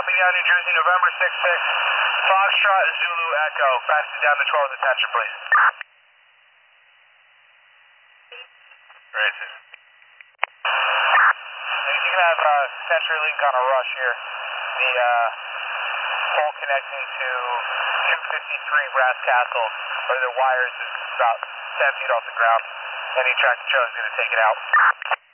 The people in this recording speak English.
Copy down, New Jersey, November 6-6. Foxtrot, Zulu, Echo. Pass it down to 12's attention, please. Right. You can have Century Link on a rush here. The pole connecting to 253 Brass Castle, where the wires is about 10 feet off the ground. Any tractor trailer is going to take it out.